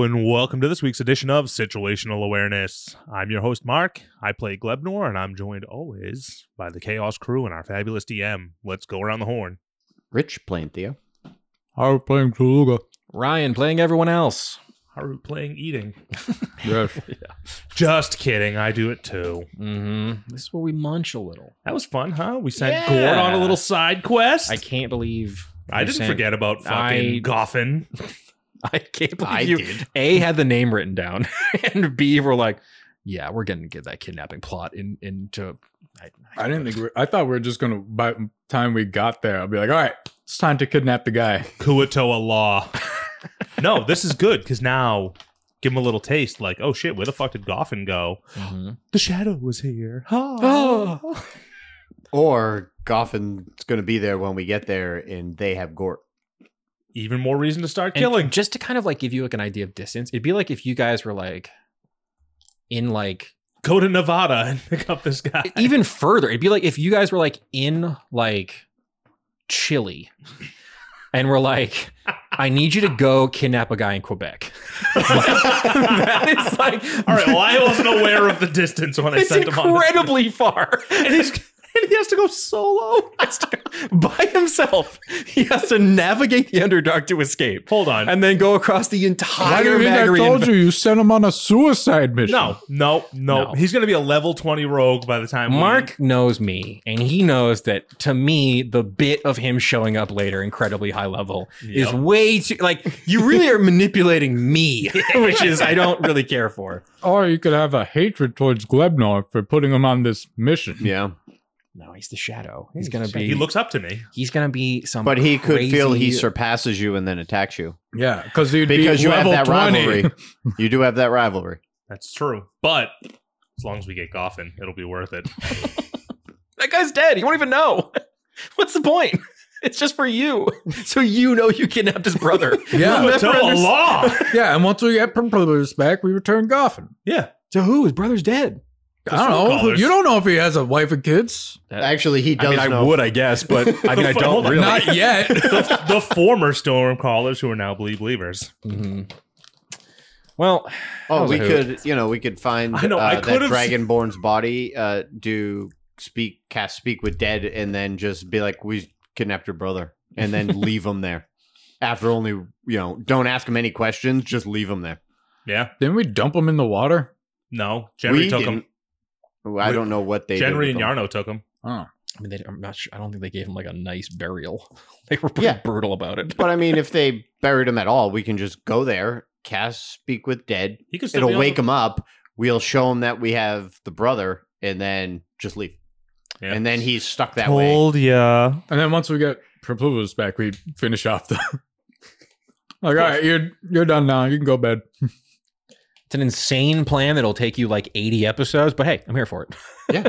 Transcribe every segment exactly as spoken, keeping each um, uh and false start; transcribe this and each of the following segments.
and welcome to this week's edition of Situational Awareness. I'm your host, Mark. I play Glebnor, and I'm joined always by the Chaos crew and our fabulous D M. Let's go around the horn. Rich playing Theo. I'm playing Kaluga. Ryan playing everyone else. Haru playing eating. Yes. Yeah. Just kidding, I do it too. Mm-hmm. This is where we munch a little. That was fun, huh? We sent Yeah. Gord on a little side quest. I can't believe I you didn't sent- forget about fucking I- Goffin. I can't believe I you did. A had the name written down, and B were like, yeah, we're gonna get that kidnapping plot in into. I, I didn't think we were, I thought we were just gonna by the time we got there, I'll be like, all right, it's time to kidnap the guy. Kuatoa Law. No, this is good because now give him a little taste. Like, oh shit, where the fuck did Goffin go? Mhm. The shadow was here. Oh. Or Goffin's going to be there when we get there and they have Gort. Even more reason to start And killing. just to kind of like give you like an idea of distance, it'd be like if you guys were like in like Go to Nevada and pick up this guy. even further. It'd be like if you guys were like in like Chile and we're like, I need you to go kidnap a guy in Quebec. That is like, All right, well, I wasn't aware of the distance when I it's sent him on this. incredibly far. And, he's, and he has to go solo. Has to go by himself. He has to navigate the Underdark to escape. Hold on. And then go across the Why entire do you think I Magarian- told you you sent him on a suicide mission? no, no, no, No. He's going to be a level twenty rogue by the time we- Mark knows me, and he knows that to me, the bit of him showing up later, incredibly high level, is Yep. way too like you really are manipulating me, which is I don't really care for. Or you could have a hatred towards Glebnor for putting him on this mission. Yeah. No, he's the shadow. He's gonna be. He looks up to me. He's gonna be some. But he could feel he crazy- surpasses you and then attacks you. Yeah, because he'd Because be you have level that twenty. rivalry. You do have that rivalry. That's true. But as long as we get Goffin, it'll be worth it. That guy's dead. You won't even know. What's the point? It's just for you, so you know you kidnapped his brother. Yeah. You'll never Kuatoa understand- Law. Yeah, and once we get Perplus back, we return Goffin. Yeah. To who? His brother's dead. I don't know. Callers. You don't know if he has a wife and kids. Actually, he I does mean, I know. would, I guess, but I mean, I Hold don't on. really. Not yet. the, the former Storm Callers who are now Bleed Believers. Mhm. Well, that Oh, was a we hoot. could, you know, we could find I know, I uh, that could've- Dragonborn's body, uh, do speak, cast speak with dead, and then just be like, we kidnapped your brother, and then leave him there. After only, you know, don't ask him any questions, just leave him there. Yeah. Didn't we dump him in the water? No. Genry we took didn't. him. I don't know what they did Genry with and him. Yarno took him. Oh. I mean, they, I'm not sure. I don't think they gave him like a nice burial. They were pretty Yeah. brutal about it. But I mean, if they buried him at all, we can just go there, cast speak with dead. He could still It'll be on wake the- him up. We'll show him that we have the brother, and then just leave. Yeah. And then he's stuck that way. Told ya. And then once we get Perplus back, we finish off the. Like, all right, you're you're done now. You can go bed. It's an insane plan that'll take you like eighty episodes, but hey, I'm here for it. Yeah.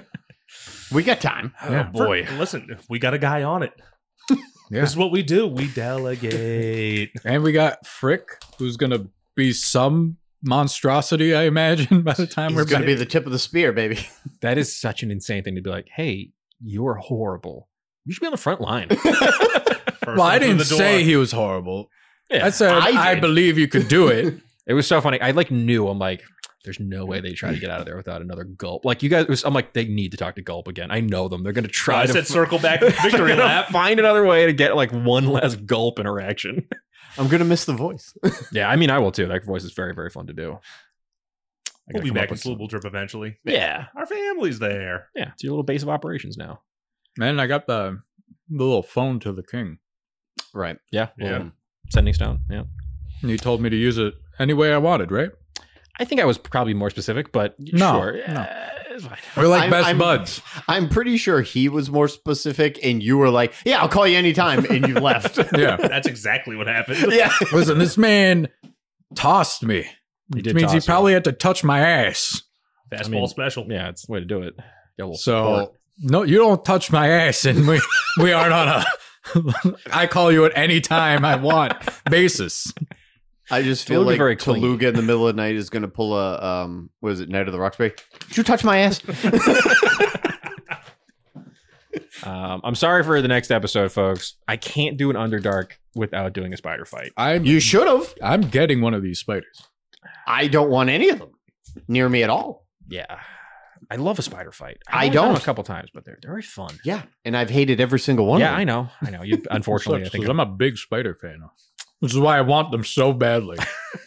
We got time. Yeah. Oh boy. Listen, we got a guy on it. Yeah. This is what we do. We delegate. And we got Frick, who's gonna be some monstrosity, I imagine, by the time He's we're going back. to be the tip of the spear, baby. That is such an insane thing to be like, hey, you're horrible. You should be on the front line. First Well, I one through didn't the door. say he was horrible. Yeah, I said I I, did. believe you could do it. It was so funny. I like knew. I'm like, there's no way they try to get out of there without another gulp. Like you guys, it was, I'm like, they need to talk to Gulp again. I know them. They're going to try I to said f- circle back to the victory they're gonna lap. Find another way to get like one last Gulp interaction. I'm going to miss the voice. Yeah, I mean, I will too. That voice is very, very fun to do. I We'll gotta be come back up in with some- Sloopal Trip eventually. Yeah, Our family's there. yeah. It's your little base of operations now. Man, I got the, the little phone to the king. Right. Yeah, Yeah. well, Sending stone. Yeah. And he told me to use it any way I wanted, right? I think I was probably more specific, but No, sure. no. Uh, it's fine. We're like I'm- best I'm- buds. I'm pretty sure he was more specific, and you were like, yeah, I'll call you anytime, and you left. Yeah. That's exactly what happened. Yeah. Listen, this man tossed me. He Which did means he toss you. probably had to touch my ass. Fastball I mean, special. Yeah, it's the way to do it. Get a little So support. no, you don't touch my ass, and we we aren't on a. I call you at any time I want basis. I just It feel would be like very clean. Toluga in the middle of the night is going to pull a, um, what is it, Night of the Roxbury? Did you touch my ass? Um, I'm sorry for the next episode, folks. I can't do an Underdark without doing a spider fight. I'm You should have. I'm getting one of these spiders. I don't want any of them near me at all. Yeah. I love a spider fight. I I've done them don't. a couple times, but they're, they're very fun. Yeah, and I've hated every single one yeah, of them. I know. I know. You unfortunately, I Sucks, think 'cause I'm a big spider fan, which is why I want them so badly.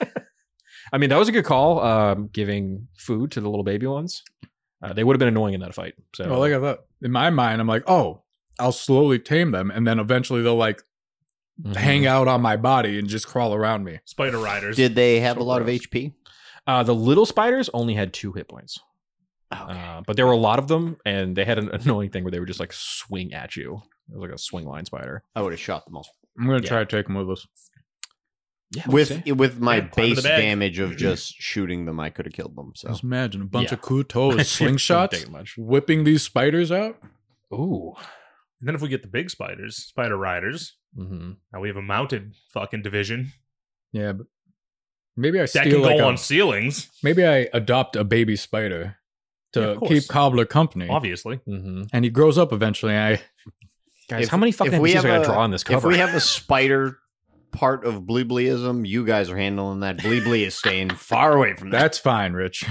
I mean, that was a good call, um, giving food to the little baby ones. Uh, they would have been annoying in that fight. So, Well, like I thought, in my mind, I'm like, oh, I'll slowly tame them, and then eventually they'll like Mhm. hang out on my body and just crawl around me. Spider riders. Did they have So a lot of gross. H P? Uh, the little spiders only had two hit points. Uh, but there were a lot of them, and they had an annoying thing where they would just like swing at you. It was like a swing line spider. I would have shot them all. I'm gonna Yeah. try to take them with us. Yeah, we'll see. With with my Yeah, climb in the base bag. damage of just shooting them, I could have killed them. So Just imagine a bunch Yeah. of kutos, Shouldn't slingshots, take much. whipping these spiders out. Ooh. And then if we get the big spiders, spider riders, Mm-hmm. now we have a mounted fucking division Yeah, but maybe I that steal can go like on a, ceilings. maybe I adopt a baby spider Yeah, to of course. keep Cobbler company, Obviously, Mm-hmm. and he grows up eventually. And I Guys, If- how many fucking if we N P Cs have I gotta a- draw on this if cover? we have a spider part of Bleebleism, you guys are handling that. Bleeblee is staying far away from that. that's fine, Rich.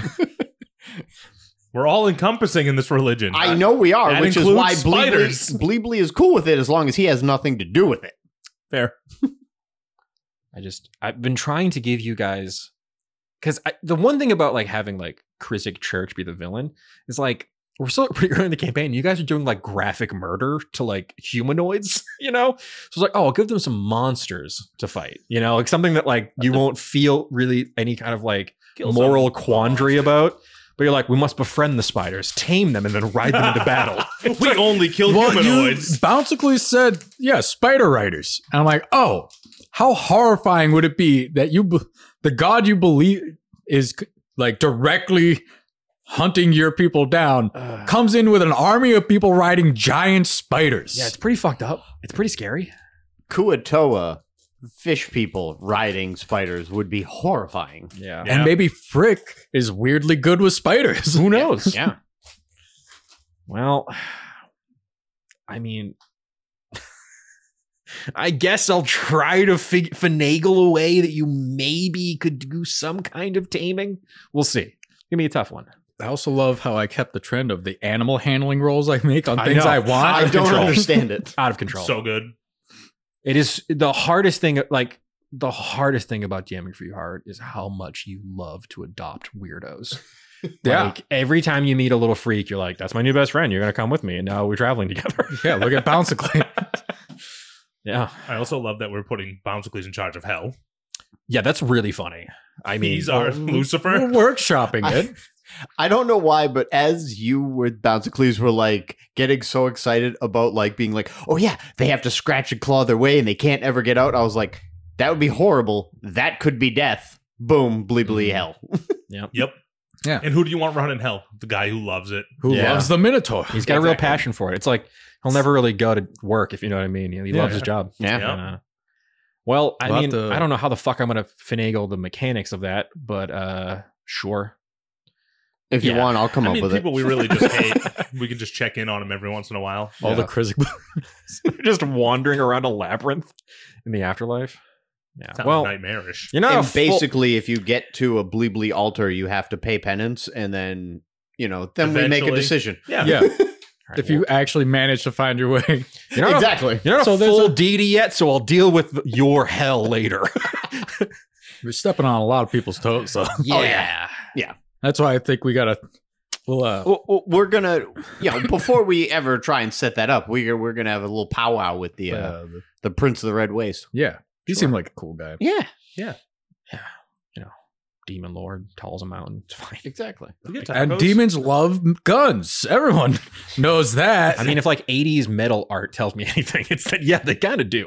we're all encompassing in this religion. I know we are, That which is why includes spiders. Bleeblee, Bleeblee is cool with it as long as he has nothing to do with it. Fair. I just I've been trying to give you guys because the one thing about like having like Krizik Church be the villain is like we're still pretty early in the campaign. You guys are doing like graphic murder to like humanoids, you know? So it's like, oh, I'll give them some monsters to fight, you know, like something that like you won't feel really any kind of like Kill moral some quandary about. But you're like, we must befriend the spiders, tame them, and then ride them into battle. we only kill Well, you humanoids. bountifully said, yeah, spider riders. And I'm like, oh, how horrifying would it be that you, be- the god you believe is like directly hunting your people down, Uh, comes in with an army of people riding giant spiders. yeah, it's pretty fucked up. It's pretty scary. Kuatoa, fish people riding spiders would be horrifying. Yeah. And maybe Frick is weirdly good with spiders. Who knows? Yeah. Well, I mean, I guess I'll try to fig- finagle a way that you maybe could do some kind of taming. We'll see. Give me a tough one. I also love how I kept the trend of the animal handling rolls I make on I things know. I want. I of don't control. understand it. Out of control. So good. It is the hardest thing. Like the hardest thing about DMing for you hard is how much you love to adopt weirdos. Yeah. Like every time you meet a little freak, you're like, "That's my new best friend. You're gonna come with me." And now we're traveling together. Yeah, look at Bouncically. Yeah. I also love that we're putting Bouncicles in charge of hell. Yeah, that's really funny. I mean, He's our Lucifer. We're workshopping it. I don't know why, but as you with Bouncicles were like getting so excited about like being like, oh yeah, they have to scratch and claw their way and they can't ever get out. I was like, that would be horrible. That could be death. Boom, bleebly Mhm. hell. Yep. Yeah. And who do you want running hell? The guy who loves it. Who Yeah. loves the Minotaur? he's got a real Exactly. passion for it. It's like he'll never really go to work, if you know what I mean. He Yeah. loves his job. Yeah. Yeah. Uh, well, I We'll have mean, to- I don't know how the fuck I'm gonna finagle the mechanics of that, but uh sure. If you Yeah. want, I'll come I up mean, with people it. we really just hate. We can just check in on him every once in a while. All the Yeah. Krizik. Just wandering around a labyrinth in the afterlife. Yeah. Sounds well, nightmarish. you're not a And full- basically, if you get to a bleebly altar, you have to pay penance, and then you know, then we make a Eventually. decision. Yeah. Yeah. All right, If you actually manage to find your way. well, you're not a- Exactly. you're not So a there's full a- deity yet, so I'll deal with your hell later. We're stepping on a lot of people's toes. So yeah. that's why I think we got to. Well, uh, Well, well, we're gonna, you know, before we ever try and set that up, we're we're gonna have a little powwow with the uh, uh, the- the Prince of the Red Waste. yeah. He Sure. seemed like a cool guy. Yeah, You know, demon lord, tall as a mountain. It's fine. exactly. We get And tacos. demons love guns. Everyone knows that. I mean, if like eighties metal art tells me anything, it's that, yeah, they kind of do.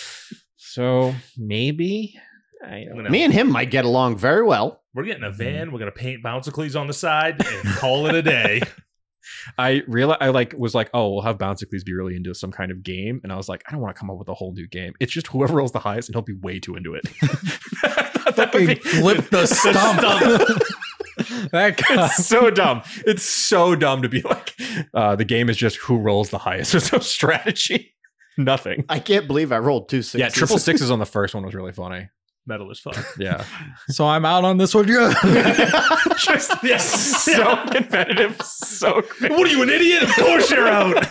So maybe. I You don't know, Me and him might get along very well. We're getting a van. We're gonna paint Bouncicles on the side and call it a day. I realized I like was like, oh, we'll have Bouncicles be really into some kind of game, and I was like, I don't want to come up with a whole new game. It's just whoever rolls the highest, and he'll be way too into it. That would Fucking be- flip the stump. That guy. It's so dumb. It's so dumb to be like, uh, the game is just who rolls the highest. There's no strategy. Nothing. I can't believe I rolled two sixes. Yeah, triple sixes on the first one was really funny. Metal as fuck. Yeah. So I'm out on this one. Yeah. Just yeah, so competitive. So great. What are you, an idiot? Of course you're out.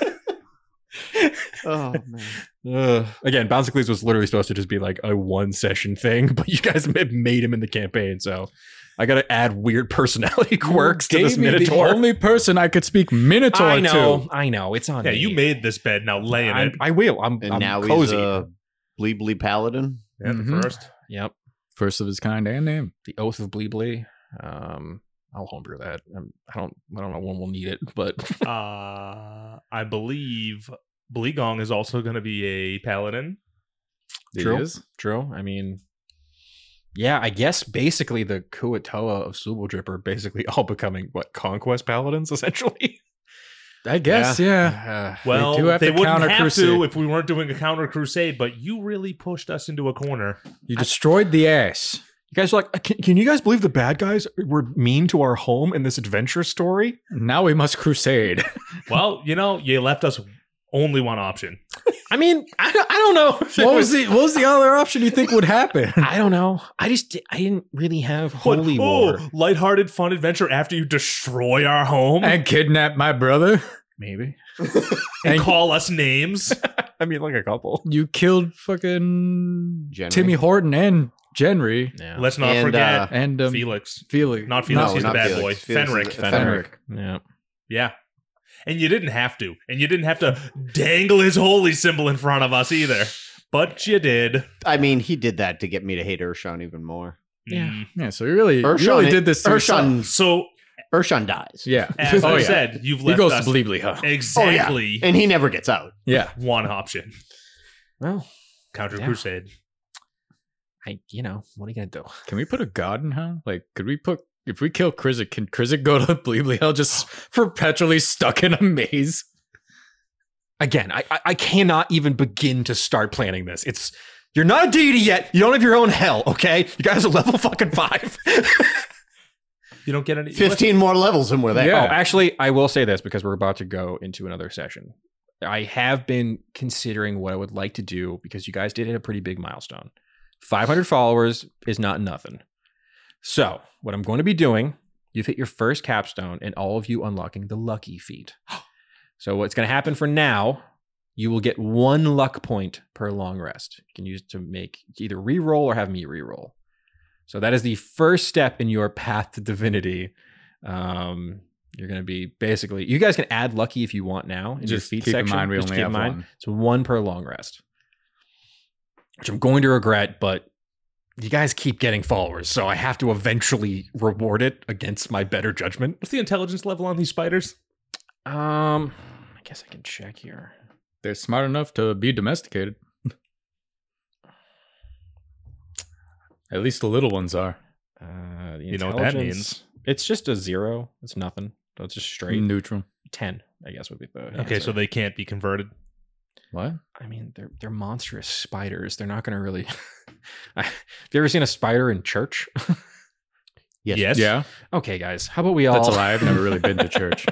Oh man. Uh, again, Bouncicles was literally supposed to just be like a one session thing, but you guys ma- made him in the campaign, so I got to add weird personality quirks to Gave this me the Minotaur. only person I could speak Minotaur I know, to. I know, it's on. Yeah, me. you made this bed. Now lay in I'm- it. I will. I'm, And I'm now cozy. he's a Bleebly Paladin. Yeah, the Mhm. first. Yep, First of his kind and name. the Oath of Bleebly. Um, I'll homebrew that. Um, I don't. I don't know when we'll need it, but Uh, I believe Bleegong is also going to be a paladin. True. He is. True. I mean, yeah, I guess basically the Kuatoa of Subal Drip are basically all becoming what conquest paladins essentially. I guess, yeah. Uh, Well, do have they to wouldn't counter have crusade. to if we weren't doing a counter crusade, but you really pushed us into a corner. You destroyed the ass. you guys are like, can, can you guys believe the bad guys were mean to our home in this adventure story? Now we must crusade. Well, you know, you left us only one option. I mean, I, don't- I don't know. if it What was the what was the other option you think would happen? I don't know. I just di- I didn't really have holy What? war. Oh, lighthearted, fun adventure after you destroy our home and, And kidnap my brother. Maybe. and- call us names. I mean, like a couple. You killed fucking Jenry. Timmy Horton and Jenry Yeah. Let's not And, forget uh, and um, Felix. Felix. Not Felix, No, he's the not bad Felix. boy. Felix is- Fenric. Fenric. Yeah. Yeah. And you didn't have to. And you didn't have to dangle his holy symbol in front of us either. But you did. I mean, he did that to get me to hate Urshan even more. Yeah. Mm. Yeah, so you really, you Urshan, really did this to yourself. Urshan, So, Urshan dies. Yeah. as oh, I yeah. said, you've He left goes us to Bleebly, huh? exactly And he never gets out. Yeah. one option. Well, Counter Yeah. Crusade. I you know what are you gonna do? Can we put a god in hell? Like, could we put if we kill Krizik, can Krizik go to Bleebly Hell just perpetually stuck in a maze? Again, I, I I cannot even begin to start planning this. It's you're not a deity yet. You don't have your own hell. Okay, you guys are level fucking five. You don't get any. Fifteen more levels and we're there. Yeah. Oh, actually, I will say this because we're about to go into another session. I have been considering what I would like to do because you guys did hit a pretty big milestone. five hundred followers is not nothing. So, what I'm going to be doing, you've hit your first capstone and all of you unlocking the lucky feat. So, what's going to happen for now, you will get one luck point per long rest. You can use it to make either re-roll or have me re-roll. So, that is the first step in your path to divinity. Um, you're going to be basically, you guys can add lucky if you want now in Just your feat keep in section. mind we Just only keep have in mind, one. it's one per long rest, which I'm going to regret, but you guys keep getting followers, so I have to eventually reward it against my better judgment. What's the intelligence level on these spiders? Um, I guess I can check here. They're smart enough to be domesticated. At least the little ones are. Uh, the You know what that intelligence- It's just a zero. It's nothing. So it's just straight Neutral. ten. I guess would be the Okay, answer. so they can't be converted. What? I mean, they're they're monstrous spiders. They're not going to really. Have you ever seen a spider in church? Yes. Yes. Yeah. Okay, guys, how about we all? That's a lie. I've never really been to church.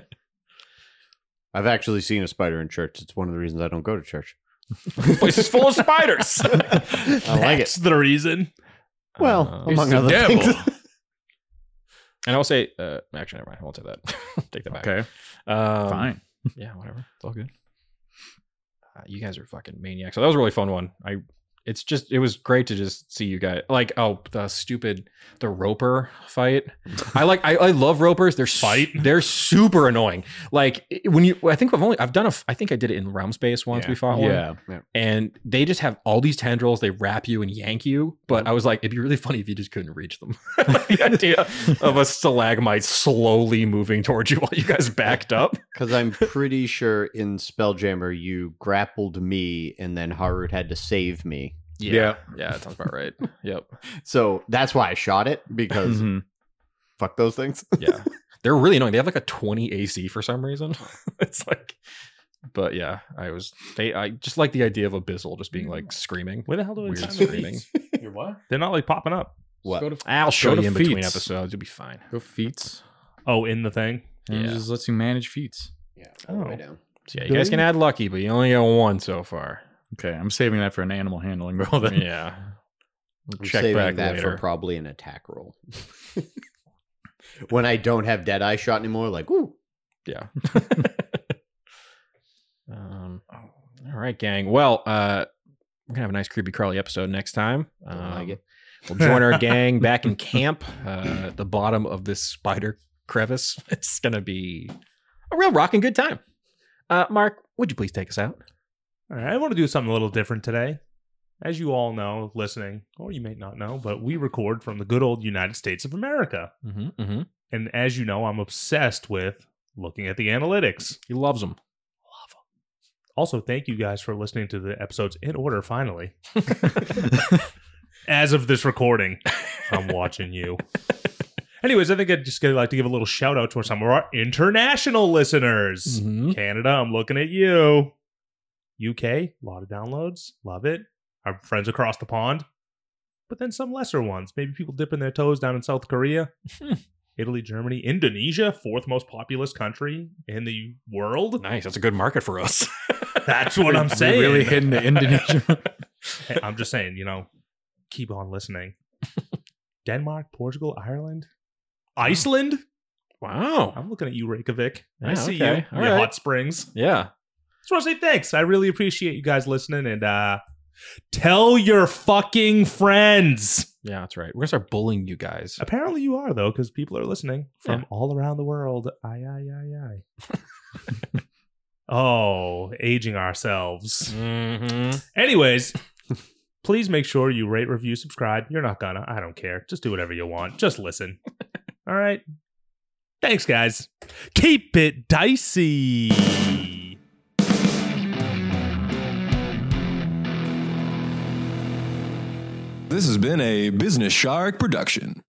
I've actually seen a spider in church. It's one of the reasons I don't go to church. This place is full of spiders. I like That's it. the reason. Well, Uh, among It's the other devil. things. and I'll say, uh, actually, never mind. I won't say that. Take that back. Okay. Um, Fine. Yeah, whatever. It's all good. Uh, you guys are fucking maniacs. So that was a really fun one. I. It's just. It was great to just see you guys. Like, oh, the stupid, the Roper fight. I like. I, I love Ropers. They're s- Fight? They're super annoying. Like it- when you. I think I've only. I've done a. I think I did it in Realm Space once. Yeah. We fought one. Yeah. And they just have all these tendrils. They wrap you and yank you. But I was like, it'd be really funny if you just couldn't reach them. The idea of a stalagmite slowly moving towards you while you guys backed up. Because I'm pretty sure in Spelljammer you grappled me and then Harut had to save me. Yeah. Yeah, that sounds about right. Yep. So that's why I shot it, because Mhm. fuck those things. Yeah. They're really annoying. They have like a twenty A C for some reason. It's like, but yeah, I was, they, I just like the idea of Abyssal just being like screaming. Where the hell do I Weird find screaming. these? You're what? They're not like popping up. What? Go to, I'll show go you in to between feats. episodes. You'll be fine. Go feats. Oh, in the thing. And Yeah. it just lets you manage feats. Yeah, all the Oh. way down. So yeah, you guys can add lucky, but you only get one so far. Okay, I'm saving that for an animal handling roll then. Yeah. I'm Check saving back that later. for probably an attack roll. When I don't have Deadeye shot anymore, like, ooh. Yeah. um, all right, gang. Well, uh, we're gonna have a nice creepy Carly episode next time. Don't Um, like it. We'll join our gang back in camp uh, at the bottom of this spider crevice. It's gonna be a real rocking good time. Uh, Mark, would you please take us out? All right, I want to do something a little different today. As you all know, listening, or you may not know, but we record from the good old United States of America. Mm-hmm, mm-hmm. And as you know, I'm obsessed with looking at the analytics. He loves them. Also, thank you guys for listening to the episodes in order, finally. As of this recording, I'm watching you. Anyways, I think I'd just like to give a little shout out to some of our international listeners. Mhm. Canada, I'm looking at you. U K, a lot of downloads. Love it. Our friends across the pond. But then some lesser ones. Maybe people dipping their toes down in South Korea. Italy, Germany, Indonesia, fourth most populous country in the world. Nice. That's a good market for us. That's what I'm We're saying. really hitting the Indonesia. Hey, I'm just saying, you know, keep on listening. Denmark, Portugal, Ireland, Iceland. Wow. I'm looking at you, Reykjavik. I Yeah, see okay. you. All Your right. hot springs. Yeah. Just want to say thanks. I really appreciate you guys listening, and uh tell your fucking friends. Yeah, that's right. We're gonna start bullying you guys. Apparently you are, though, because people are listening from Yeah. all around the world. Aye, aye, aye, aye. Oh, aging ourselves. Mm-hmm. Anyways, please make sure you rate, review, subscribe. You're not gonna. I don't care. Just do whatever you want. Just listen. All right. Thanks, guys. Keep it dicey. This has been a Business Shark production.